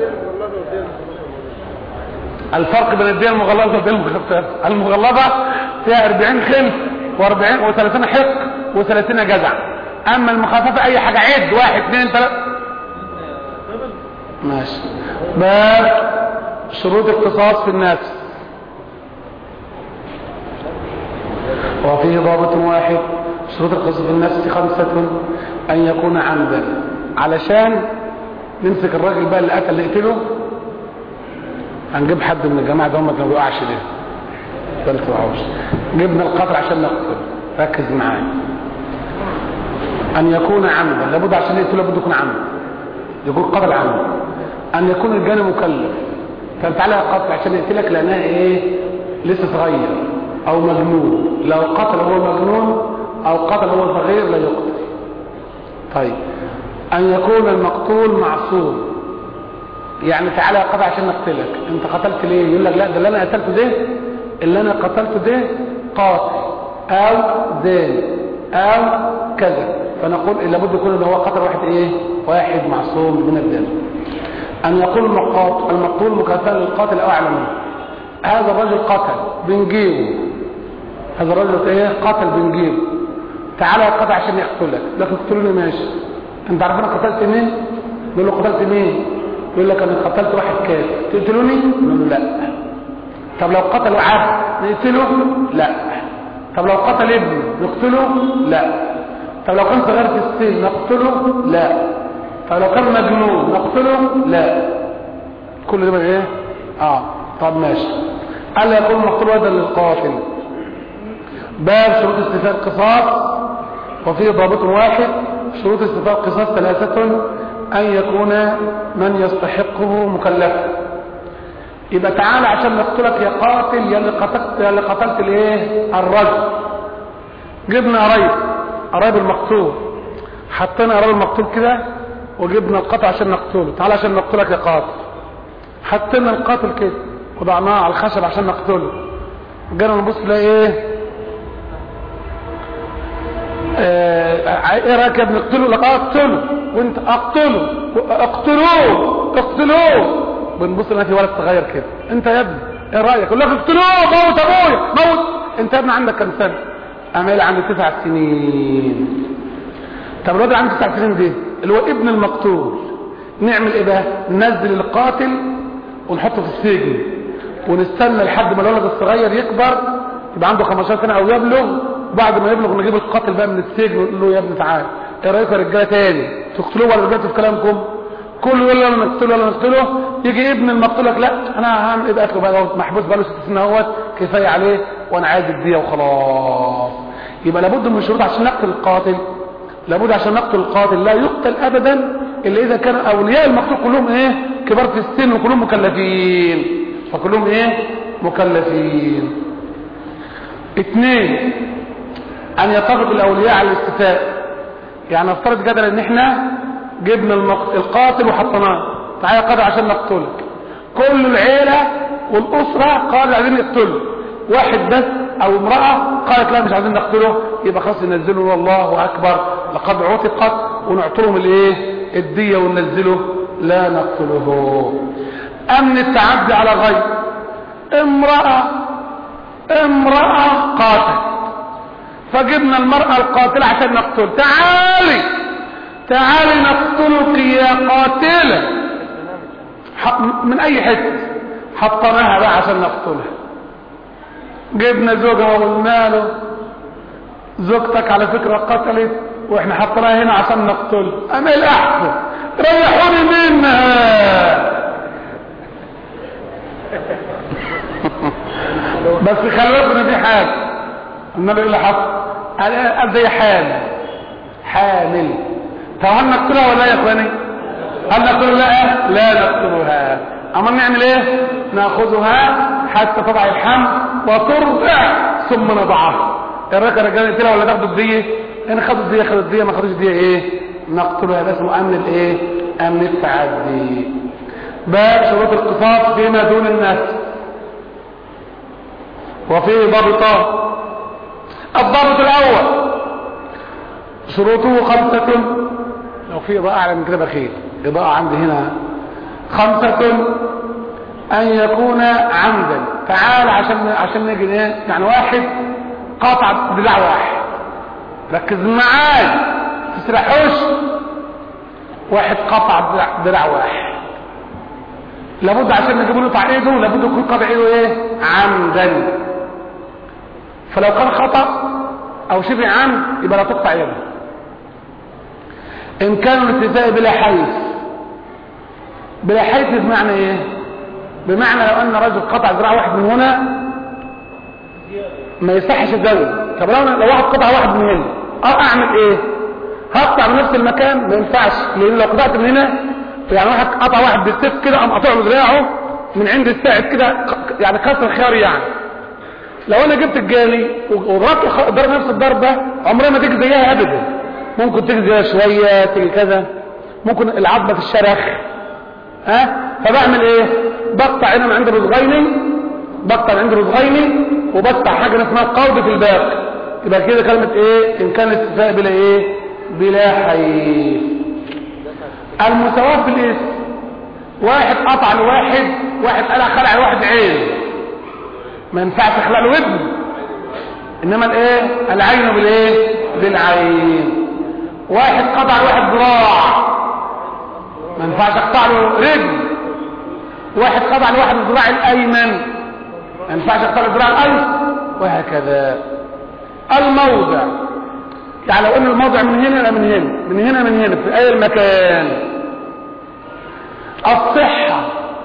الفرق بين الدية المغلظه والدية المخففه، المغلظه فيها اربعين خلف واربعين وثلاثين حق وثلاثين جزع، اما المخففه اي حاجه عد واحد اثنين ثلاثه. ماشي. باب شروط القصاص في النفس. وفيه ضابط واحد. شروط القصاص في النفس خمسة: ان يكون عمدا، علشان نمسك الراجل بقى اللي قتل نقتله، هنجيب حد من الجماعه ده ما بيقعش ليه ثالث وعوش، جبنا القتل عشان نقتله. ركز معايا. ان يكون عمدا، لابد عشان يقتله لابد يكون عمد، يكون قتل عمد. ان يكون الجاني مكلف، كانت عليها قتل عشان يقتلك لانها ايه؟ لسه صغير او مجنون. لو قتل هو مجنون او قتل هو صغير لا يقتل. طيب ان يكون المقتول معصوم، يعني تعالى قطع عشان نقتلك، انت قتلت ليه؟ يقول لك لا ده اللي انا قتلته ده، اللي انا قتلته ده قاتل او زاني او كذا، فنقول لابد يكون اللي هو قتل واحد ايه؟ واحد معصوم من الدم. ان يقول المقاتل المقتول مكافئا للقاتل او اعلى منه، هذا الرجل قتل بنجيبه، هذا الرجل ايه؟ قتل بنجيبه، تعالى قطع عشان يقتلك، لكن اقتلوني ماشي. انت عارف انا قتلت مين؟ يقول له قتلت مين؟ يقول لك انا قتلت واحد كافر، تقتلوني؟ يقول له لا. طب لو قتل عبد نقتله؟ لا. طب لو قتل ابنه نقتله؟ لا. طب لو كان صغير في السن نقتله؟ لا. طب لو كان مجنون نقتله؟ لا. كل ده ايه؟ اه طب ماشي. الا يكون مقتول ولدا للقاتل. باب شروط استيفاء القصاص، وفيه ضابط واحد. شروط استيفاء القصاص ثلاثة: ان يكون من يستحقه مكلفا. يبقى تعالى عشان نقتلك يا قاتل يا اللي قتلت يا اللي قتلت الايه؟ الرجل. جبنا قرايب قرايب المقتول، حطينا قرايب المقتول كده وجبنا القتل عشان نقتله. تعالى عشان نقتلك يا قاتل. حطينا القاتل كده وضعناه على الخشب عشان نقتله. جينا نبص نلاقي ايه؟ آه ايه رايك يا ابني نقتله؟ لك اقتله. وانت اقتله اقتلوه اقتلوه. بنبص لنا في ولد صغير كده، انت يا ابني ايه رايك؟ يقول لك اقتلوه، موت ابويا موت. انت يا ابني عندك كام سنه؟ اعمل عندي تسع سنين. طب الواد عنده تسع سنين دي اللي هو ابن المقتول، نعمل ايه بقى؟ ننزل القاتل ونحطه في السجن ونستنى لحد ما الولد الصغير يكبر يبقى عنده خمستاشر سنه او يبلغ. بعد ما يبلغ نجيب القاتل بقى من السجن ونقول له يا ابني تعالى، ايه رايكم يا رجاله تاني؟ تقتلوه ولا رجعتوا في كلامكم؟ كله يقول انا نقتله ولا نقتله. يجي ابن المقتول لك لا انا هعمل ايه بقى؟ بقى محبوس بقى له ست سنين اهوت، كفايه عليه وانا عايز الديه وخلاص. يبقى لابد من الشروط عشان نقتل القاتل. لابد عشان نقتل القاتل لا يقتل ابدا الا اذا كان اولياء المقتول كلهم ايه؟ كبار في السن وكلهم مكلفين. فكلهم ايه؟ مكلفين. اثنين: ان يتفق الاولياء على الاستيفاء. يعني نفترض جدلا ان احنا جبنا القاتل وحطناه، تعالى يا قاتل عشان نقتلك. كل العيله والاسره قالوا عايزين نقتله، واحد بس او امراه قالت لا مش عايزين نقتله، يبقى خلاص ننزله والله اكبر لقد عتقت ونعطلهم الايه؟ الديه وننزله لا نقتله. امن التعدي على غير امراه امراه قاتل، فجبنا المراه القاتله عشان نقتل. تعالي تعالي نقتلك يا قاتله من اي حته. حطناها بقى عشان نقتلها. جبنا زوجها وقلنا له زوجتك على فكره قتلت واحنا حطناها هنا عشان نقتلها. انا الاحسن ريحوني منها. بس خلونا دي حاجه النبي ايه اللي حصل؟ قال زي حامل حامل. طب هل نقتلها ولا يا اخواني؟ هل نقتلها؟ لا لا نقتلها. اما نعمل ايه؟ ناخذها حتى تضع الحمل وترضع ثم نضعها. الراجل الرجال يقتلها ولا تاخدوا الديه؟ ان خدوا الديه خدوا الديه، ما خدوش الديه ايه؟ نقتلها. ده اسمه امن الايه؟ امن التعدي. باب شروط القصاص فيما دون النفس، وفيه ضابطان. الضابط الاول: شروطه خمسة. لو في اضاءة اعلى من كده بخير. اضاءة عندي هنا. خمسة: ان يكون عمدا. تعال عشان عشان نجي ايه؟ يعني واحد قاطع دراع واحد، ركز معايا تسرحوش. واحد قاطع دراع واحد، لابد عشان نجيب له قطع ايده لابد يكون قاطع ايده ايه؟ عمدا. فلو كان خطأ او شبه عمد يبقى لا تقطع يده. ان كان الاتفاق بلا حيث. بلا حيث بمعنى ايه؟ بمعنى لو ان رجل قطع ذراع واحد من هنا ما يصحش الزوج. طب لو لو واحد قطع واحد من هنا اه اعمل ايه؟ هقطع من نفس المكان؟ ما ينفعش، لان لو قطعت من هنا يعني واحد قطع واحد بالسيف كده قام قاطع له ذراعه من عند الساعد كده، يعني كسر خيار. يعني لو انا جبت الجاني وضربت ضرب نفس الضربه عمرها ما تيجي زيها ابدا. ممكن تيجي زيها شويه، تيجي كذا، ممكن العظمه في الشرخ. ها أه؟ فبعمل ايه؟ بقطع هنا من عند رزغيني، بقطع من عند رزغيني وبقطع حاجه اسمها قوض في الباقي. يبقى كده كلمه ايه؟ ان كان الاستيفاء بلا ايه؟ بلا حيث. المساواه في الاسم: واحد قطع لواحد، واحد قلع خلع لواحد عين، ما ينفعش اخلع له ودن. انما الايه؟ العين بالايه؟ بالعين. واحد قطع لواحد ذراع، ما ينفعش اقطع له رجل. واحد قطع لواحد الذراع الايمن، ما ينفعش اقطع له الذراع الايسر، وهكذا. الموضع: يعني لو ان الموضع من هنا لا من هنا من هنا من هنا في اي المكان. الصحة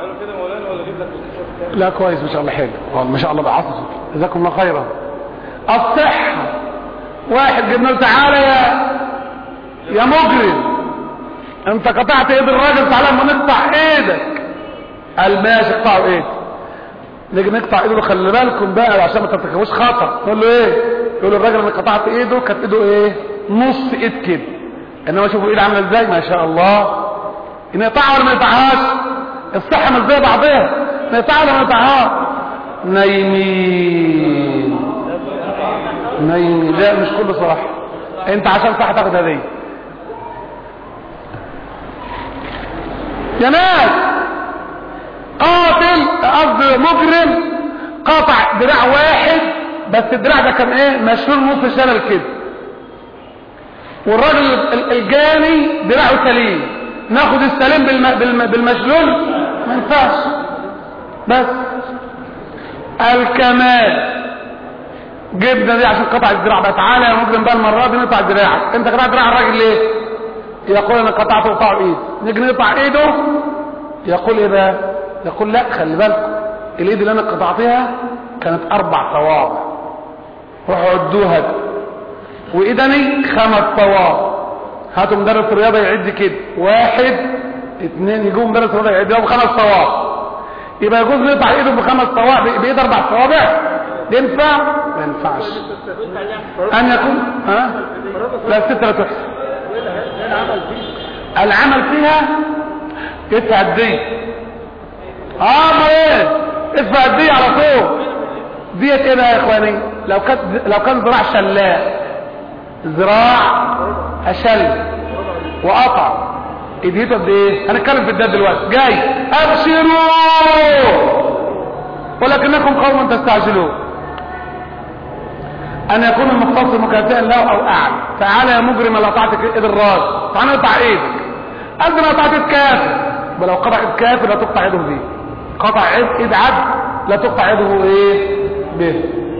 لا كويس ما شاء الله حلو ما شاء الله بعصر جزاكم الله خيرا. الصحة واحد جبنا له تعالى يا يا مجرم انت قطعت ايد الراجل تعالى ما نقطع ايدك. قال ماشي اقطعوا ايدك. نيجي نقطع ايده خلي بالكم بقى عشان ما ترتكبوش خطأ. نقول له ايه؟ يقول له الراجل انا قطعت ايده كانت ايده ايه؟ نص ايد كده. انما شوفوا ايد عامله ازاي ما شاء الله. نقطعها ولا ما نقطعهاش؟ الصحة مش زي بعضها. نقطعها ولا ما نقطعهاش؟ نايمين نايمين. لا مش كله صح. انت عشان صح تاخد هديه. يا ناس قاتل قصد مجرم قطع دراع واحد بس الدراع ده كان ايه مشلول نص شلل كده والراجل الجاني دراعه سليم. ناخد السليم بالم... بالم... بالمشلول ما ينفعش. بس الكمال جبنا دي عشان قطع الدراع بقى. تعالى يا مجرم بقى المره دي نقطع دراعك. انت قطع دراع الراجل ليه؟ يقول انا قطعته وقطع ايده. نيجي نقطع ايده يقول ايه بقى؟ يقول لا خلي بالكم الايد اللي انا قطعتها كانت اربع صوابع روحوا عدوها وايدني خمس صوابع. هاتوا مدرس الرياضه يعد كده واحد اثنين يجوا مدرس الرياضه يعد له بخمس صوابع. يبقى يجوز نقطع ايده بخمس صوابع بايد اربع صوابع؟ ينفع؟ ما ينفعش. ان يكون ها لا الستة لا تحسن. العمل فيها ادفع الدية. اه ما ايه ادفع الدية على طول. ديت ايه بقى يا اخواني؟ لو كان لو كان ذراع شلاء ذراع اشل وقطع ايديته قد ايه؟ هنتكلم في الدد دلوقتي جاي. ابشروا ولكنكم قوم تستعجلون. ان يكون المختص مكافئا له او اعلى. تعالى يا مجرم اللي قطعت ايد الراجل تعالى نقطع ايدك. قال انا قطعت ايد كافر. بل لو قطع ايد كافر لا تقطع ايده به. قطع ايد عبد لا تقطع يده ايه به.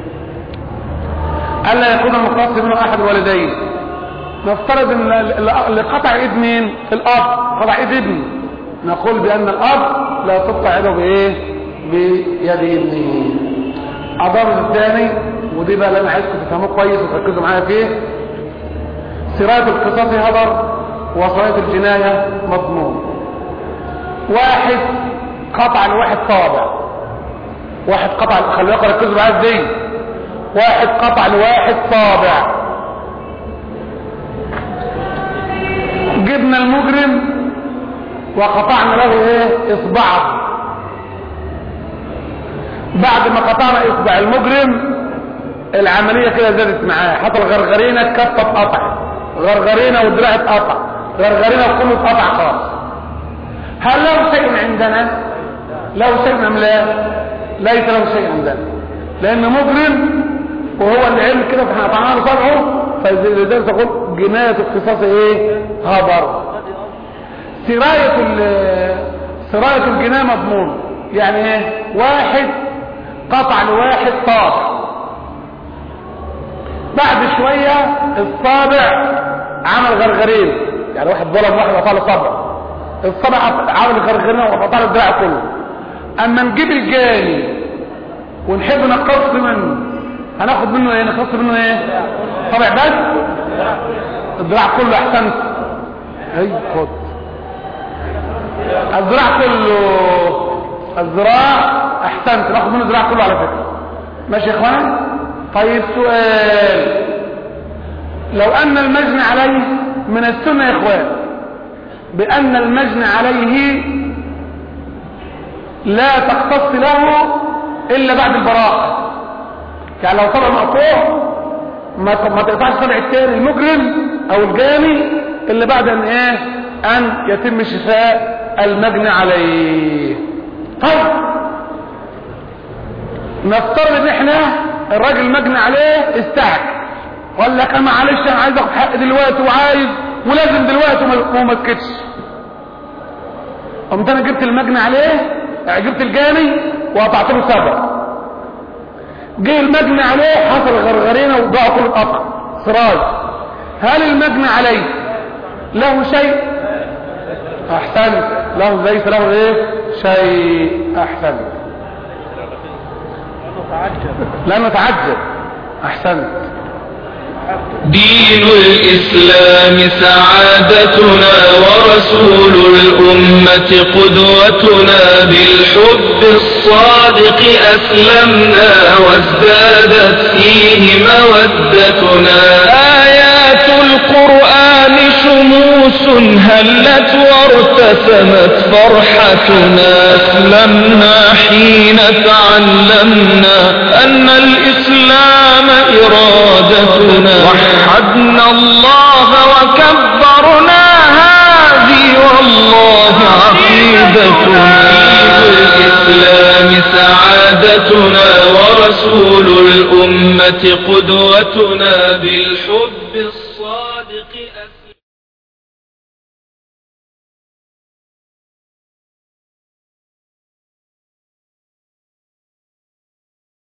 الا يكون المختص منه احد الوالدين. نفترض ان اللي قطع ايد مين؟ الاب قطع ايد ابنه. نقول بان الاب لا تقطع يده بايه؟ بيد ابنه. الضابط الثاني ودي بقى اللي انا عايزكم تفهموه كويس وتركزوا معايا فيه. سراية القصاص هدر وصلاة الجناية مضمون. واحد قطع لواحد صابع. واحد قطع خلي بالكم ركزوا معايا دي. واحد قطع لواحد صابع. جبنا المجرم وقطعنا له ايه؟ اصبعه. بعد ما قطعنا اصبع المجرم العملية كده زادت معاه. حصل غرغرينة الكفة اتقطع غرغرينة والدراع اتقطع غرغرينة وكله اتقطع خالص. هل له شيء عندنا؟ له شيء ام لا؟ ليس له شيء عندنا لان مجرم وهو اللي عمل كده فاحنا قطعنا له صبعه. فلذلك تقول جناية القصاص ايه؟ هبر. سراية سراية الجناية مضمون. يعني ايه؟ واحد قطع لواحد صابع. بعد شوية الصابع عمل غرغرين. يعني واحد ظلم واحد قطع له صبع. الصبع عمل غرغرين وقطع له الدراع كله. اما نجيب الجاني ونحب نقص منه هناخد منه ايه؟ نقص منه ايه؟ صبع بس؟ الدراع كله احسنت. اي خد الذراع كله. الذراع احسنت ناخد منه الذراع كله على فكرة. ماشي يا اخوان؟ طيب سؤال. لو ان المجني عليه من السنة يا اخوان بان المجني عليه لا تختص له الا بعد البراءة. يعني لو طلع مقطوع ما ما تقطعش صبع التاني المجرم او الجاني الا بعد ان ايه؟ ان يتم شفاء المجني عليه. طيب نفترض ان احنا الراجل المجني عليه استعجل وقال لك انا معلش انا عايز اخد حق دلوقتي وعايز ولازم دلوقتي وما ما سكتش. قمت انا جبت المجني عليه جبت الجاني وقطعت له سبع. جه المجني عليه حصل غرغرينه وضاع كل قطع سراج. هل المجني عليه له شيء؟ احسنت. له ليس له ايه شيء. احسنت. لا نتعجب. احسنت. دين الإسلام سعادتنا ورسول الأمة قدوتنا بالحب الصادق أسلمنا وازدادت فيه مودتنا آيات القرآن شموس هلت وارتسمت فرحتنا أسلمنا حين تعلمنا أن الإسلام إرادتنا وحدنا الله وكبرنا هذه والله عقيدتنا الإسلام سعادتنا ورسول الأمة قدوتنا بالحب